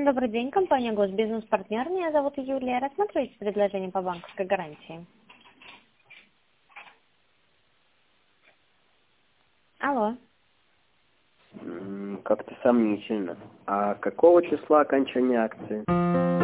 Добрый день, компания Госбизнес-партнер. Меня зовут Юлия. Рассматриваете предложение по банковской гарантии? Алло. Как-то сомнительно. А какого числа окончания акции?